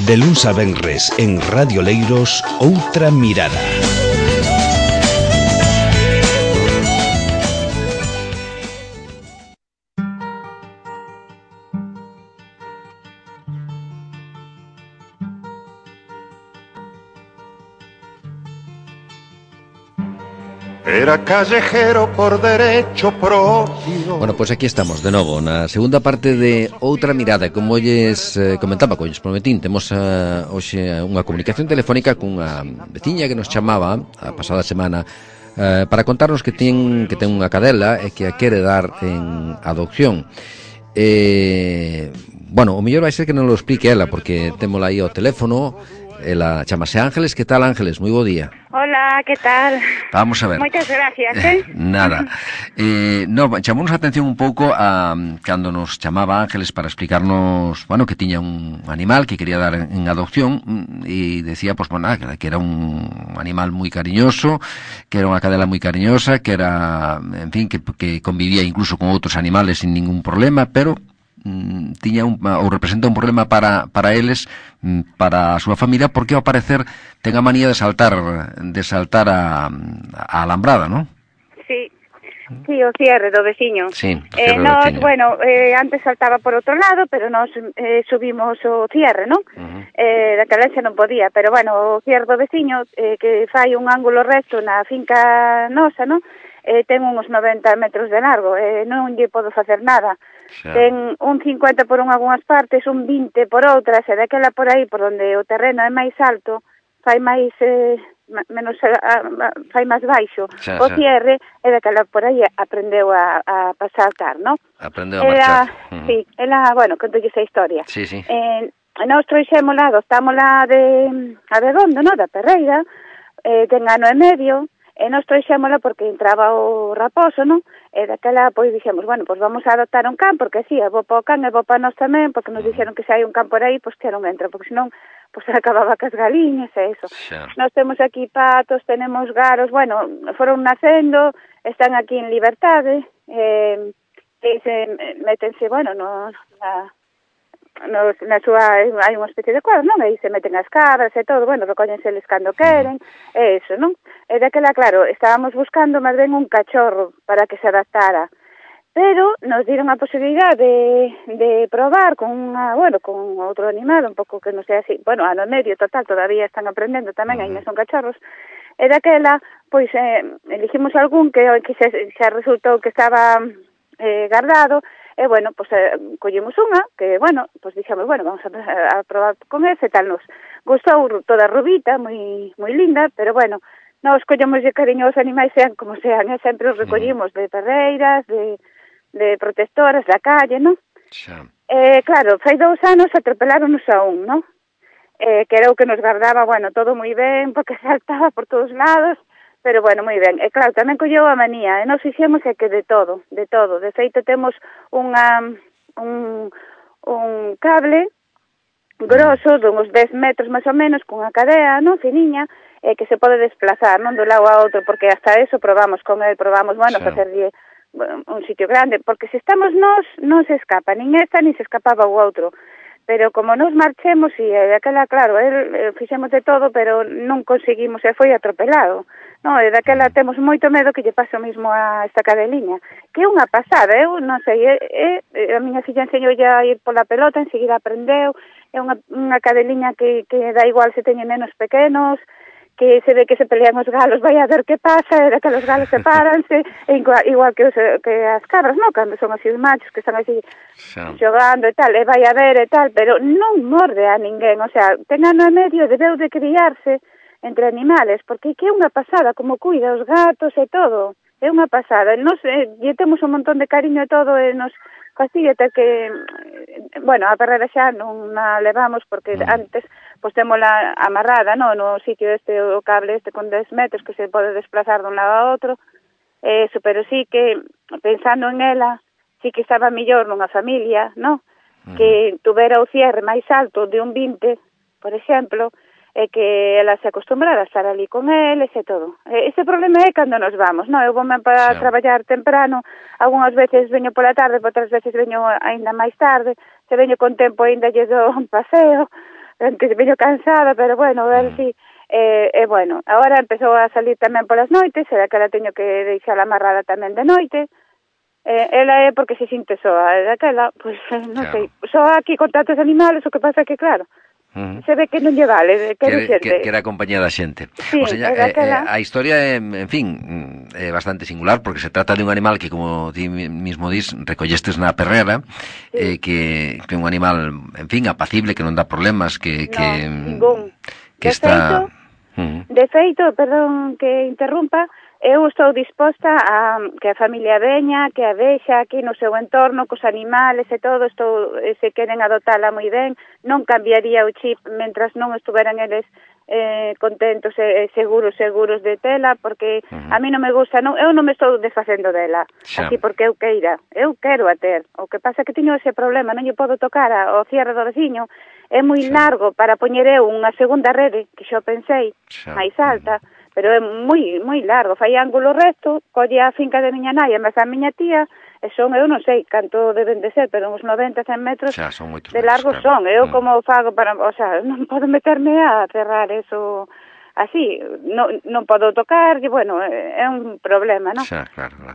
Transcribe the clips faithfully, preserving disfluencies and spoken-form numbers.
De luns a venres en Radio Leiros, Outra Mirada. Era callejero por derecho propio. Bueno, pois pues aquí estamos de novo na segunda parte de Outra Mirada. Como lles eh, comentaba, como lles prometín, temos uh, hoxe unha comunicación telefónica cunha veciña que nos chamaba a pasada semana uh, para contarnos que ten que ten unha cadela e que a quere dar en adopción. Eh, bueno, o mellor vai ser que non lo explique ela, porque témola aí ao teléfono. Ela chamase Ángeles. Que tal, Ángeles? Moi bo día. Hola, que tal? Vamos a ver. Moitas gracias, eh? Nada. Eh, no, chamounos a atención un pouco a cando nos chamaba Ángeles para explicarnos, bueno, que tiña un animal que quería dar en, en adopción e decía, pues, bueno, que era un animal moi cariñoso, que era unha cadela moi cariñosa, que era, en fin, que, que convivía incluso con outros animales sin ningún problema, pero tiña un, ou representa un problema para, para eles, para a súa familia, porque ao parecer ten a manía de saltar de saltar a, a alambrada, non? Sí, sí, o cierre do veciño. Sí, o eh, cierre do nos, veciño. Bueno, eh, antes saltaba por outro lado, pero nos eh, subimos o cierre, non? Uh-huh. Eh, daquela xa non podía, pero bueno, o cierre do veciño, eh, que fai un ángulo recto na finca nosa, non? Eh, ten uns noventa metros de largo, eh, non lle podo facer nada. Xa. Ten un cincuenta por un algunhas partes, un vinte por outras, e daquela por aí, por onde o terreno é máis alto, fai máis, eh, menos, a, a, fai máis baixo. Xa, o cierre, e daquela por aí aprendeu a, a saltar, non? Aprendeu a marchar. Uh-huh. Sí, ela, bueno, contolle esa historia. Sí, sí. Eh, nós trouxémola, adoptámola de, a de Dondo, non? Da Perreira, eh, ten ano e medio, e nós trouxémola porque entraba o raposo, non? E daquela, pois, dixemos, bueno, pois vamos a adoptar un can, porque así, é bo para o can, é bo para nós tamén, porque nos dixeron que se hai un can por aí, pois que non entra, porque senón, pois acababa cas galiñas e eso. Xa. Nós temos aquí patos, tenemos garos, bueno, foron nacendo, están aquí en liberdade, eh, e se métense, bueno, no, na, no, na súa, hai unha especie de cuadro, non? E se meten as cabras e todo, bueno, recóllense eles cando queren, e eso, non? E daquela, claro, estábamos buscando máis ben un cachorro para que se adaptara, pero nos dieron a posibilidad de, de probar con unha, bueno, con outro animal, un pouco que non sei así, bueno, ano medio total, todavía están aprendendo tamén, aí non son cachorros, e daquela, pois, eh, elegimos algún que, que xa, xa resultou que estaba eh, guardado, e, bueno, pois, eh, collemos unha, que, bueno, pois dixemos, bueno, vamos a, a probar con ese, tal nos gustou toda rubita, moi moi linda, pero, bueno, nós collemos de cariño os animais sean como sean, e sempre os recollimos de perreiras, de, de protectoras da calle, non? Xa. Eh, claro, fai dous anos atropeláronos a un, non? Eh, que era o que nos guardaba, bueno, todo moi ben, porque saltaba por todos lados, pero, bueno, moi ben. E, claro, tamén colleu a manía, e nos fixemos é que de todo, de todo. De feito, temos unha, un, un cable grosso, dunhos dez metros máis ou menos, cunha cadea, non, finiña, eh, que se pode desplazar, non, do lado a outro, porque hasta eso probamos con el, probamos, bueno, sí, facerlle un sitio grande, porque se estamos nós, non se escapa, nin esta, nin se escapaba o outro, pero como nos marchemos, e daquela, claro, el, eh, fixemos de todo, pero non conseguimos, e foi atropelado, non, e daquela temos moito medo que lle pase o mismo a esta cadeliña, que é unha pasada, eu non sei, é, é, a miña filla enseñou a ir pola pelota, enseguida aprendeu, é unha, unha cadeliña que, que dá igual se teñen nenos pequenos, que se ve que se pelean os galos, vai a ver que pasa, era que os galos sepáranse, e igual, igual que, os, que as cabras, non? Cando son así os machos que están así sí, xogando e tal, e vai a ver e tal, pero non morde a ninguén, o sea, ten ano e medio, debeu de criarse entre animales, porque que é unha pasada, como cuida os gatos e todo, é unha pasada, nos, eh, lle temos un montón de cariño e todo, e nos fastidia ter que, bueno, a perrera xa non a levamos, porque mm. antes, pois témola amarrada, non, no sitio este, o cable este con dez metros, que se pode desplazar dun lado a outro, eso, pero sí que, pensando en ela, sí que estaba millor nunha familia, non? Mm. Que tuvera o cierre máis alto de un vinte, por exemplo, e que ela se acostumbrara a estar ali con eles e todo. E ese problema é cando nos vamos, non? Eu vou para sí, traballar temprano, algunhas veces veño pola tarde, outras veces veño aínda máis tarde, se veño con tempo aínda lle dou un paseo, antes veño cansada, pero bueno, a ver si... E, eh, eh, bueno, agora empezou a salir tamén polas noites, e daquela teño que deixar amarrada tamén de noite. Eh, ela é porque se sinte soa, e daquela, pois, pues, non claro. sei, soa aquí con tantos animales, o que pasa é que, claro, uh-huh. se ve que non lle vale, que quere, que, que era compañía da xente. Sí, o sea, eh, eh, a historia é, en fin, é bastante singular, porque se trata de un animal que, como ti mismo dis, recollestes na perrera, sí. eh, que, que é un animal, en fin, apacible, que non dá problemas, que... No, que, ningún. Que de está... feito, Uh-huh. De feito, perdón que interrumpa, eu estou disposta a que a familia veña, que a vexa aquí no seu entorno, cos animales e todo, estou, se queren adoptala moi ben, non cambiaría o chip mentras non estuveran eles eh, contentos e seguros, seguros de tela, porque uh-huh. a mí non me gusta, non, eu non me estou desfacendo dela, xa. Así porque eu queira, eu quero a ter, o que pasa que teño ese problema, non lle podo tocar ao cierre do veciño, é moi xa. Largo para poñer eu unha segunda rede, que xo pensei, xa. Mais alta, pero é moi moi largo, fai ángulo recto, colle a finca de miña nai, mas a miña tía, e son, eu non sei canto deben de ser, pero uns noventa, cen metros xa, son de largo metros, son, claro. eu mm. como fago para, o sea, non podo meterme a cerrar eso así, non, non podo tocar, e bueno, é un problema, non? Xa, claro, claro.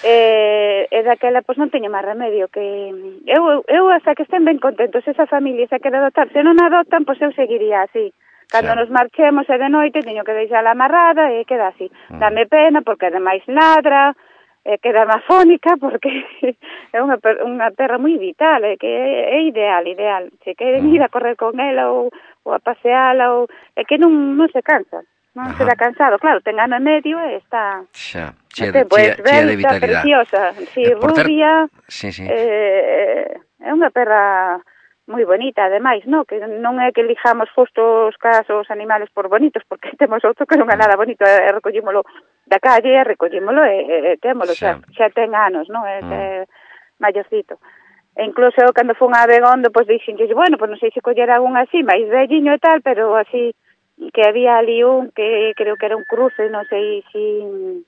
E, e daquela, pois non teño máis remedio que eu, eu hasta que estén ben contentos esa familia, se quere adoptar, se non adoptan, pois eu seguiría así. Cando xa. Nos marchemos e de noite teño que deixala amarrada e queda así. Mm. Dame pena porque ademais ladra, e queda mafónica porque é unha, unha perra moi vital, é que é, é ideal, ideal. Se queren mm. ir a correr con ela ou, ou a paseala, ou, é que non, non se cansa. Non se dá cansado, claro, ten ano e medio e está... Xa, chea de, chea, chea de vitalidade. Preciosa, si, eh, rubia, ter... sí, sí. Eh, é unha perra moi bonita, ademais, no? Que non é que elijamos justo os casos animales por bonitos, porque temos outro que non é nada bonito, e recollímolo da calle, e recollímolo e, e, e témolo, xa, xa ten anos, non? É, mm. é maiorcito. E incluso eu, cando fun a Abegondo, pois dixenlle, bueno, pois non sei se coller algún así, máis velliño e tal, pero así... que había ali un que creo que era un cruce, non sei si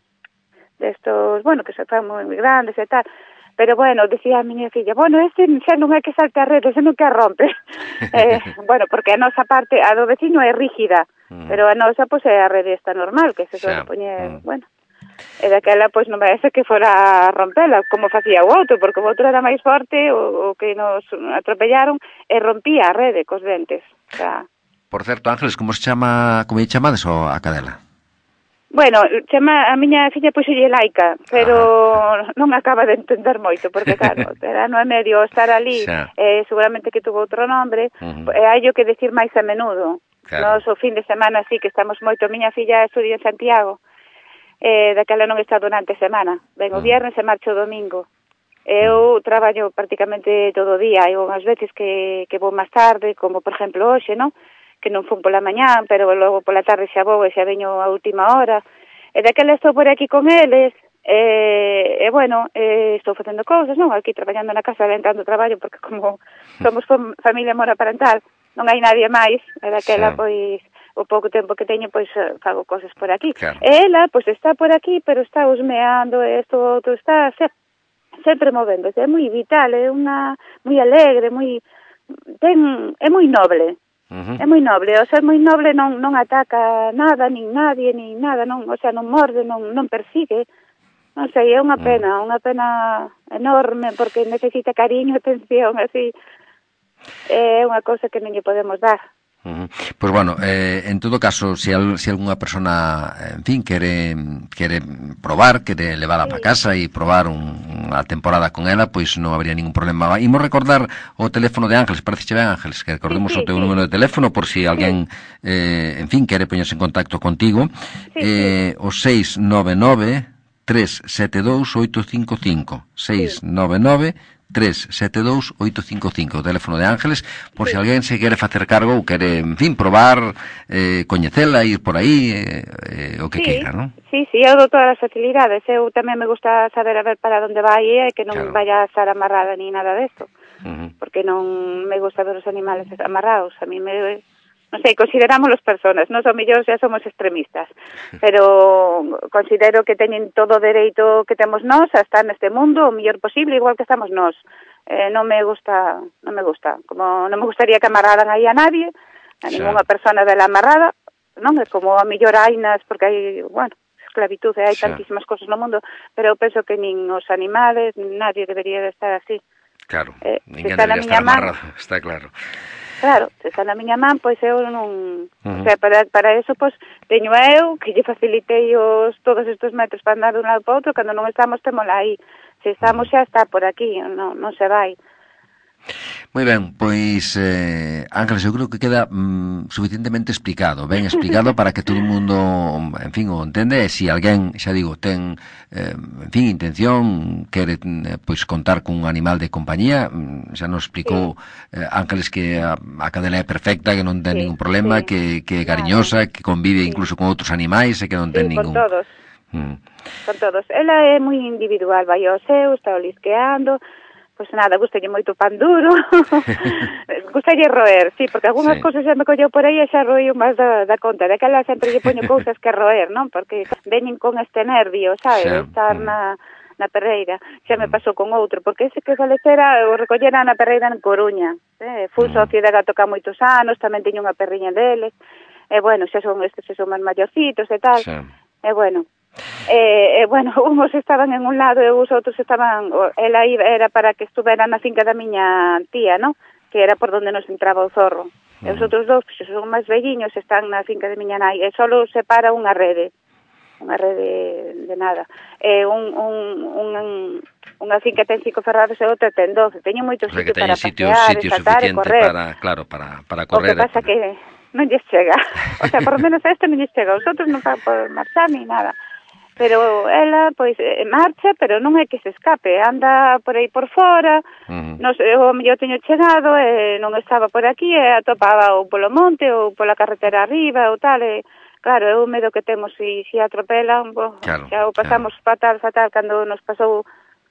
destos, bueno, que se fan moi grandes e tal, pero bueno, decía a miña filla, bueno, este xa non é que salte a rede, xa non que a rompe. eh, bueno, porque a nosa parte, a do veciño é rígida, mm. pero a nosa, pois, é a rede esta normal, que se suele poñer, mm. bueno, e daquela, pois, non parece que fora a rompela, como facía o outro, porque o outro era máis forte, o, o que nos atropellaron, e rompía a rede cos dentes, o sea... Por certo, Ángeles, como se chama, como lle chamades o a cadela? Bueno, chama a miña filla puxolle Laica, pero ajá. non acaba de entender moito, porque claro, era no é medio estar ali, eh, seguramente que tuvo outro nombre, uh-huh. e hai que decir máis a menudo. Claro. Nos o fin de semana sí que estamos moito, miña filla estudia en Santiago, eh, daquela non está durante a semana, ven o uh-huh. viernes e marcho o domingo. Eu traballo prácticamente todo o día, hai unhas veces que, que vou máis tarde, como por exemplo hoxe, non? Que non fun pola mañán, pero logo pola tarde xa vou e xa veño a última hora. E daquela estou por aquí con eles, e, e bueno, e estou facendo cousas, non? Aquí traballando na casa, aventando traballo, porque como somos familia monoparental, non hai nadie máis, e daquela, sí. pois, o pouco tempo que teño, pois, fago cosas por aquí. Claro. E ela, pois, está por aquí, pero está husmeando, e isto, outro, está se, sempre movéndose, é moi vital, é unha, moi alegre, moi, ten, é moi noble. Uh-huh. É moi noble, o ser moi noble non non ataca nada, nin nadie, nin nada, non, o sea, non morde, non non persigue. Non sei, é unha pena, uh-huh. unha pena enorme porque necesita cariño, atención, así. É unha cousa que non lle podemos dar. Uh-huh. Pois bueno, eh, en todo caso, se, al, se algunha persona, en fin, quere, quere probar, quere levala sí. para casa e probar un, unha temporada con ela, pois non habría ningún problema. Imos recordar o teléfono de Ángeles, parece ben, Ángeles, que recordemos sí, sí, o teu sí. número de teléfono por si alguén, sí. eh, en fin, quere poñerse en contacto contigo. Sí, eh, sí. O seis nove nove, tres sete dous, oito cinco cinco. seis nove nove, tres sete dous, oito cinco cinco, o teléfono de Ángeles, por sí. se alguén se quere facer cargo ou quere, en fin, probar, eh, coñecela, ir por aí, eh, eh, o que sí. queira, non? Sí, sí, eu dou todas as facilidades, eu tamén me gusta saber a ver para onde vai e que non claro. vaya a estar amarrada ni nada desto, uh-huh. porque non me gusta ver os animales amarrados, a mí me... non sei, consideramos as personas, non son mellores, xa somos extremistas, pero considero que teñen todo o dereito que temos nós a estar neste mundo o mellor posible, igual que estamos nós. Eh, non me gusta, non me gusta, como non me gustaría que amarraran aí a nadie, A ninguna persona dela amarrada, non? É como a mellor hainas, porque hai, bueno, esclavitud, e hai tantísimas cosas no mundo, pero eu penso que nin os animales, nadie debería de estar así. Claro, eh, ninguén se debería estar amarrado, está claro. Claro, se está na miña man, pois eu non... Uh -huh. O sea, para, para eso, pois, teño eu, que lle facilitei os, todos estes metros para andar de un lado para outro, cando non estamos, temola aí. Se estamos xa está por aquí, non, non se vai. Moi ben, pois eh, Ángeles, eu creo que queda mm, suficientemente explicado, ben explicado para que todo o mundo, en fin, o entende. E se alguén, xa digo, ten eh, en fin, intención, quere eh, pois contar cun animal de compañía, xa nos explicou sí. eh, Ángeles que a, a cadela é perfecta, que non ten sí, ningún problema, sí. que, que é cariñosa, que convive sí. incluso con outros animais e que non ten sí, ningún... con todos. Mm. Con todos. Ela é moi individual, vai ao seu, está olisqueando. Pois nada, gustalle moito pan duro, gustalle roer, sí, porque algunhas sí. cousas xa me colleu por aí e xa roíu máis da, da conta, de que ela sempre lle poño cousas que roer, non? Porque veñen con este nervio, sabe, de estar na, na perreira. Xa me pasou con outro, porque ese que falecera o recollera na perreira en Coruña, eh? Fui socio de gato ca moitos anos, tamén teño unha perriña deles, e bueno, xa son estes, xa son máis maiorcitos e tal, sí. e bueno... Eh, eh, bueno, uns estaban en un lado e os outros estaban, ela iba, era para que estuvera na finca da miña tía, ¿no? Que era por donde nos entraba o zorro. Uh -huh. E os outros dous, que son máis velliños, están na finca de miña nai, e solo separa unha rede, unha rede de nada. E un, un, un, unha finca ten cinco ferrados e outra ten doce. Teño moitos o sea, sitios para sitio, pasear, sitio saltar e correr. Para, claro, para, para correr. O que pasa para... que non lles chega. O sea, por lo menos a este non lles chega. Os outros non van por marchar ni nada. Pero ela, pois, marcha, pero non é que se escape, anda por aí por fora, uh -huh. non sei, eu, eu teño chegado e non estaba por aquí, e atopaba ou polo monte ou pola carretera arriba ou tal, e claro, é o medo que temos, se si, si atropelan, bo, claro, xa o pasamos claro. fatal, fatal, cando nos pasou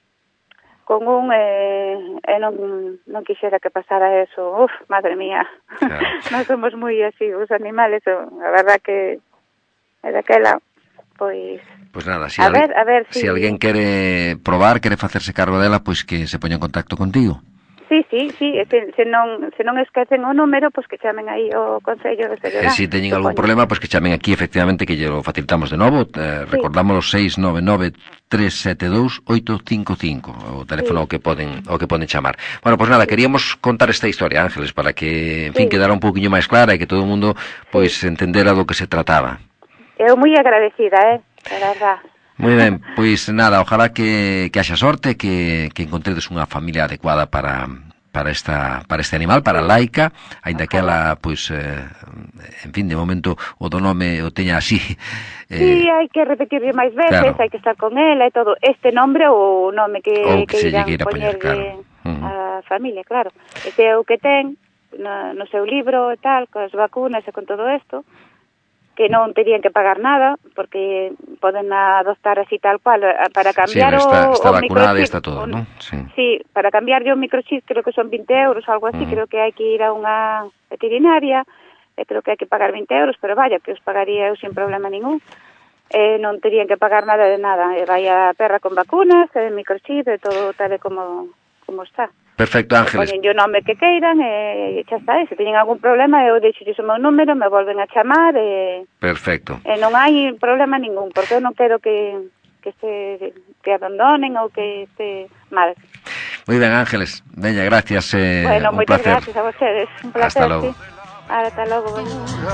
con un, e, e non, non quixera que pasara eso, uf, madre mía, claro. Non somos moi así, os animales, a verdad que é daquela... Pois, pois nada, se si a ver, a ver si... si alguén quere probar, quere facerse cargo dela, pois que se poña en contacto contigo. Sí, sí, sí, se, se non se non esquecen o número, pois que chamen aí o Concello de Seguridade. E se teñen algún problema, pois que chamen aquí, efectivamente, que lle lo facilitamos de novo. Eh, sí. Recordamos os seis nove nove tres sete dous oito cinco cinco, o teléfono sí. que poden o que poden chamar. Bueno, pois nada, queríamos contar esta historia, Ángeles, para que, en fin, sí. quedara un pouquiño máis clara e que todo o mundo pois sí. entendera do que se trataba. Eu moi agradecida, eh, de verdad. Moi ben, pois nada, ojalá que, que haxa sorte, que, que encontredes unha familia adecuada para, para, esta, para este animal, para Laica, aínda que ela, pois, eh, en fin, de momento o do nome o teña así. Eh, sí, hai que repetirle máis veces, claro. hai que estar con ela e todo. Este nombre ou o nome que, ou que, que irán poñer, poñer claro. uh -huh. a familia, claro. Ese é o que ten no, no seu libro e tal, con as vacunas e con todo isto, que non terían que pagar nada, porque poden adoptar así tal cual, para cambiar sí, está, o, está o vacunada microchip. Está todo, ¿no? Sí. sí, para cambiar yo un microchip creo que son veinte euros, algo así, mm. creo que hai que ir a unha veterinaria, e creo que hai que pagar veinte euros, pero vaya, que os pagaría eu sin problema ningún. Eh, non terían que pagar nada de nada, e vai a perra con vacunas, e microchip, e todo tal e como, como está. Perfecto, Ángeles. Poñen o nome que queiran e xa está, e se teñen algún problema eu deixo o meu número, me volven a chamar e... Perfecto. E non hai problema ningún, porque eu non quero que, que se que abandonen ou que este mal. Moi ben, Ángeles. Veña, gracias, eh, bueno, un moitas placer. gracias a vostedes. Un placer, hasta logo. Sí. Hasta logo. Bueno.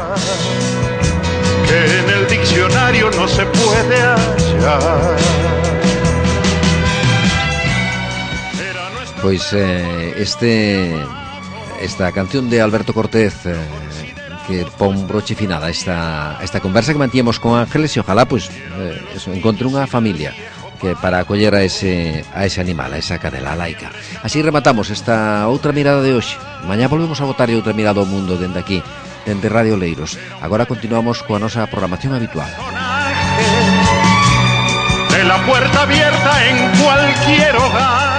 Que en el diccionario no se puede hallar. Pois eh, este esta canción de Alberto Cortés eh, que pon broche final a esta, esta conversa que mantíamos con Ángeles, e ojalá pois eh, eso, encontre unha familia que para acoller a ese, a ese animal, a esa cadela, a Laica. Así rematamos esta outra mirada de hoxe. Mañá volvemos a botar outra mirada ao mundo dende aquí, dende Radio Leiros. Agora continuamos coa nosa programación habitual. De la puerta abierta en cualquier hogar.